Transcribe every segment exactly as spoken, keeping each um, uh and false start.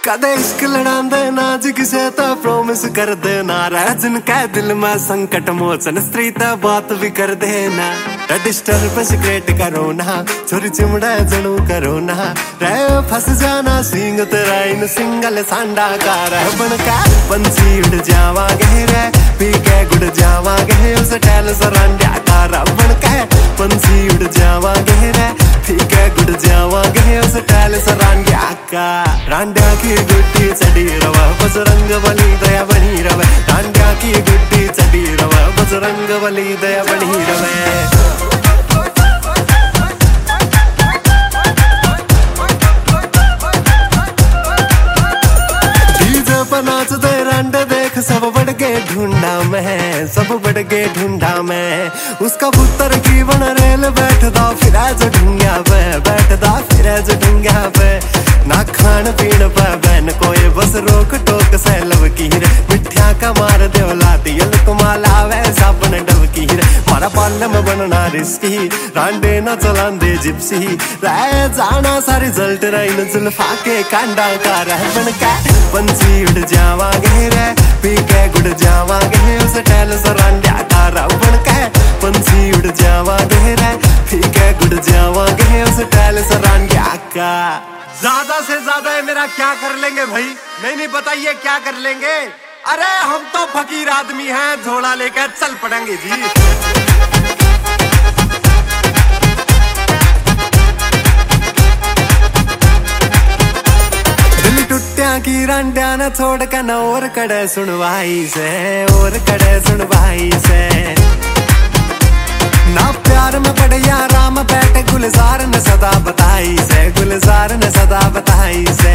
कदे इश्क लड़ा देना जी किसे तो प्रॉमिस कर देना राजन कह दिल में संकट मोचन स्त्री तो बात भी कर देना डिस्टर्ब सिगरेट करो ना छोरी चिमड़ा जनू करो ना रे फंस जाना सिंग तेरा इन सिंगल सांडा कार बन का पंछी उड़ जावांगे रे पी के गुड़ जावांगे उस टैल सरांडा कार बन का पंछी उड़ जावांगे रे पी के गुड़ जावांगे उस टैल सरांडा का रांडा की गुड्डी चढ़ी रवा बजरंग बली दया बनी रवे रांडा की गुड्डी चढ़ी रवा बजरंग बली दया बनी रवे नाच दे रंड देख सब बढ़ के ढूंढा में सब बढ़ के ढूंढा में उसका पुत्र की बन रेल बैठदा फिर जो ढूंढा पे बैठदा फिर जो ढूंढा पे ना खान पीन पे बहन कोई बस रोक टोक से लब की रे मिठ्या का मार देवला दियल कमाला वैसा बन डब की रे मारा पालम बनना रिस्की रांडे ना चलांदे जिप्सी रह जाना सारी जल्ट रही जुल्फा के कांडा का रह बन का पंछी उड़ जावांगे रे पी के गुड़ जावांगे उस टैल सरांडा का रावण का पंछी उड़ जावांगे रे पी के गुड़ जावांगे उस टैल सरांडा का ज्यादा से ज्यादा है मेरा क्या कर लेंगे भाई नहीं नहीं बताइए क्या कर लेंगे अरे हम तो फकीर आदमी हैं झोला लेकर चल पड़ेंगे जी की रंडा न छोड़ कर न और कड़े सुनवाई से और कड़े सुनवाई से ना प्यार में पड़े या राम बैठे गुलजार ने सदा बताई से गुलजार ने सदा बताई से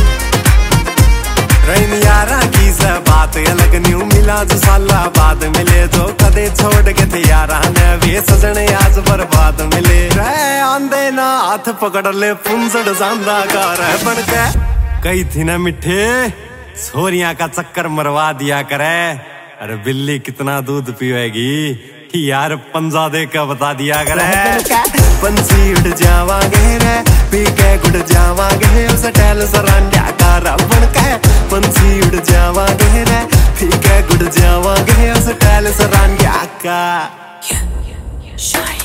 रैन यारा की से बात अलग न्यू मिला जो साला बाद मिले जो कदे छोड़ के थे यारा ने वे सजने आज बर्बाद मिले रे आंदे ना हाथ पकड़ ले पुंजड़ जांदा कार बन के कही थी ना मिठे छोरियां का चक्कर मरवा दिया करे अरे बिल्ली कितना दूध पीवेगी यार पंजा दे का बता दिया करे पंछी उड़ जावांगे रे पी के गुड़ जावांगे उस टैल सरांडा का रावण का पंछी उड़ जावांगे रे पी के गुड़ जावांगे उस टैल सरांडा का